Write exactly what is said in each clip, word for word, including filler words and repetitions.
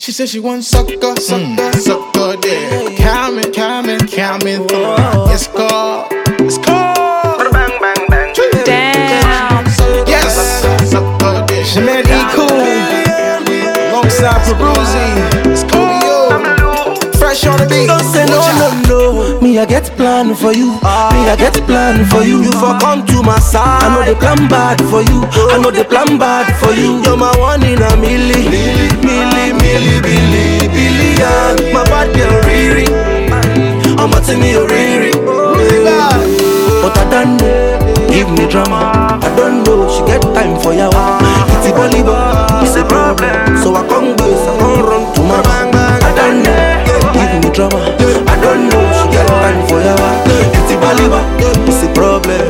She said she wants sucker, sucker, sucker, yeah. Coming, coming, coming through. It's called, it's called. Bang, bang, bang. Damn. Yes, sucker, yeah. She made E cool alongside Peruzzi. It's Kobe, fresh on the beat. Don't say no, no, no. Me, I get plan for you. Me, I get plan for you. You for come to my side. I know they plan bad for you. I know they plan bad for you. You're my one in a milli, milli, milli, billy, billion. My bad girl, Riri. I'm a me, Riri. But I don't know. Give me drama. I don't know. She get time for ya. It's a volleyball. It's a problem. So I come go. I come run to my bang bang. I don't know. Give me drama. I don't know. She get time for ya. It's a volleyball. It's a problem.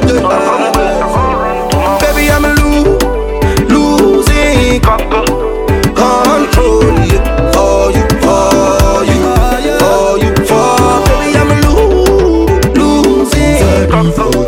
Baby, I'm lo- losing control. Yeah. For you, for you, for you, for. Baby, I'm lo- losing control.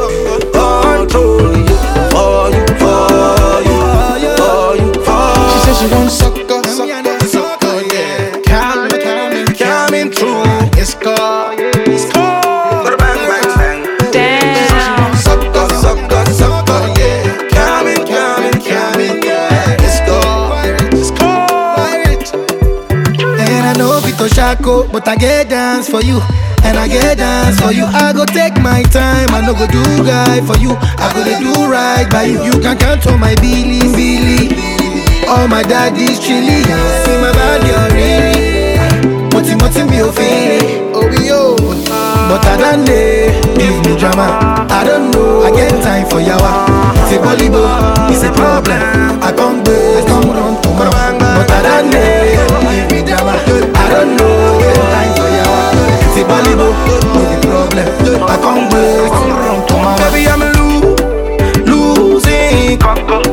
She wants sucker, sucker, sucker, yeah. Coming, coming, coming through. It's called, it's called. Bang, bang, bang. Damn. Sucker, sucker, sucker, yeah. Coming, coming, coming, yeah. It's called, it's called. And I know Vito Shako, but I get dance for you. And I get dance for you. I go take my time. I no go do guy for you. I go to do right by you. You can count on my Billy, Billy. All my daddy's chilly. See my body already. Moti moti me ofini. Oh yo. But I don't know. Give me drama. I don't know. I get time for yawa. It's a volleyball. It's a problem. I come back. I come run to my bang. But I don't know. Give me drama. I don't know. Get time for yawa. It's a volleyball. No the problem. I come back. Come run to my bang. Baby, I'm lo- losing control.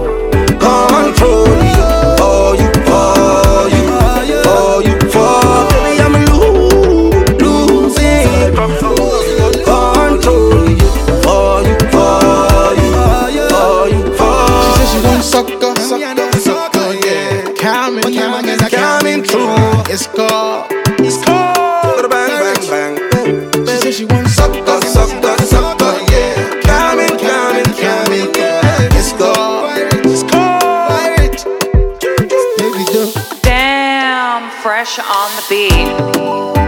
Sucker, sucker, sucker, yeah. Coming, coming, coming through. It's called, it's called. Bang, bang, bang. She said she wants sucker, sucker, sucker, yeah. Coming, coming, coming, yeah. It's called, it's called. Damn, fresh on the beat.